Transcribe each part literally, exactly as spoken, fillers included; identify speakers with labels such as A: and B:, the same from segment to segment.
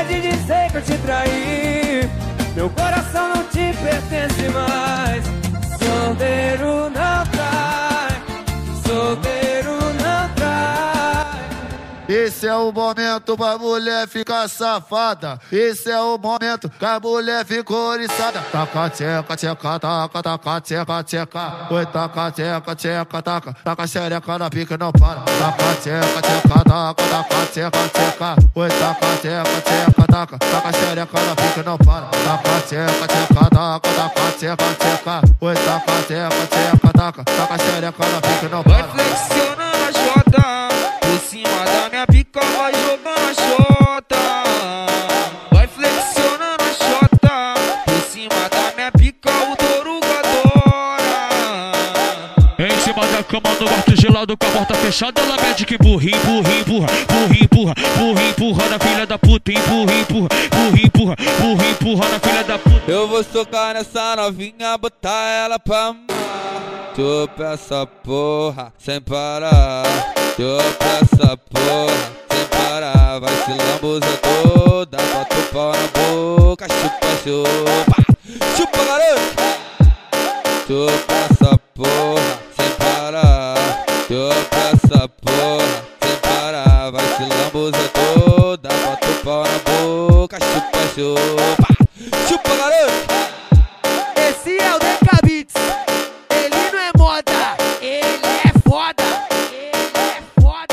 A: de dizer que eu te traí. Meu coração não te pertence mais. Solteiro não trai, solteiro não trai.
B: Esse é o momento pra mulher ficar safada. Esse é o momento que a mulher ficou oriçada. Taca, tcheca, tcheca, taca, taca, tcheca, tcheca. Oi, taca, tcheca, tcheca, taca. Taca xereca na pica e não para. Taca, tcheca, tcheca, taca, taca, tcheca, tcheca. Oi, taca, tcheca, tcheca, taca. Taca xereca na pica e não para. Taca, tcheca, tcheca, taca, taca, tcheca, tcheca. Oi, taca, tcheca, tcheca, taca. Taca xereca na pica e não para.
C: Vai flexionando a jota por cima da minha pica, vai jogando a xota. Vai flexionando a xota por cima da minha pica, o toruga adora.
D: Em cima da cama, no quarto gelado, com a porta fechada, ela pede que empurra, empurra, empurra, empurra, empurra, empurra, empurra na filha da puta, empurra, empurra, empurra, empurra, empurra, empurra na filha da puta.
C: Eu vou socar nessa novinha, botar ela pra amar. Chupa essa porra sem parar. Chupa essa porra sem parar. Vai se lambuza toda, bota o pau na boca. Chupa, chupa, chupa garoto. Chupa essa porra sem parar. Chupa essa porra sem parar. Vai se lambuza toda, bota o pau na boca. Chupa, chupa, chupa garoto.
A: Esse é o Deca Beats. Ele não é moda, ele é foda. Ele é foda.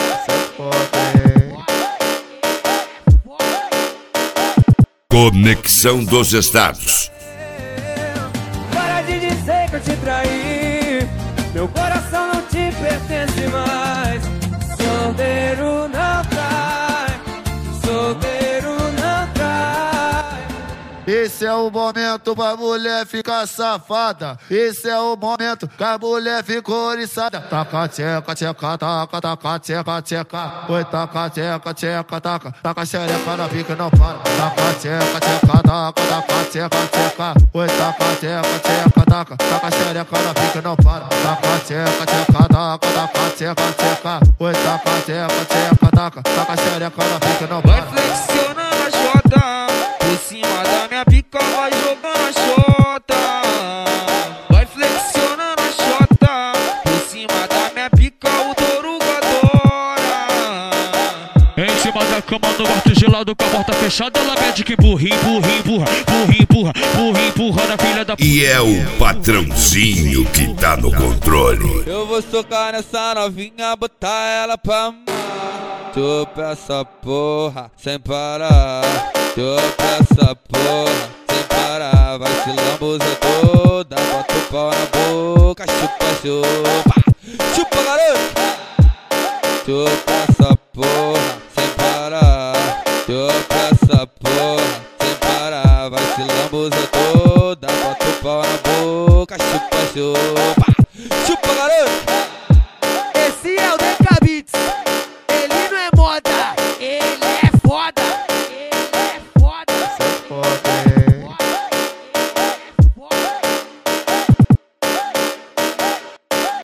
E: Conexão dos Estados.
A: Para de dizer que eu te traí. Meu coração não te pertence mais. Solteiro não trai, solteiro não trai.
B: Esse é o momento pra mulher ficar safada. Esse é o momento que a mulher ficou oriçada. Taca, tcheca, tcheca, taca, taca, tcheca, tcheca. Oi, taca, tcheca, tcheca, taca. Taca xereca na pica e não para. Taca, tcheca, tcheca, taca, taca, tcheca, tcheca. Oi, taca, tcheca, tcheca, taca. Taca xereca na pica e não para. Taca, tcheca, tcheca, taca, taca, tcheca, tcheca. Oi, taca, tcheca, tcheca, taca. Taca xereca na pica e não
C: Vai
B: para.
C: flexionando a jota por cima da minha pica, vai jogando a xota. Vai flexionando a xota por cima da minha pica, o toruga adora.
D: Em cima da cama, no quarto gelado, com a porta fechada, ela pede que empurra, empurra, empurra, empurra, empurra, empurra, empurra na filha da puta.
E: E é o patrãozinho que tá no controle.
C: Eu vou socar nessa novinha, botar ela pra amar. Chupa essa porra sem parar. Chupa essa porra sem parar. Vai se lambuza toda, bota o pau na boca. Chupa, chupa, chupa garoto. Chupa essa porra sem parar. Chupa essa porra sem parar. Vai se lambuza toda, bota o pau na boca. Chupa, chupa, chupa garoto.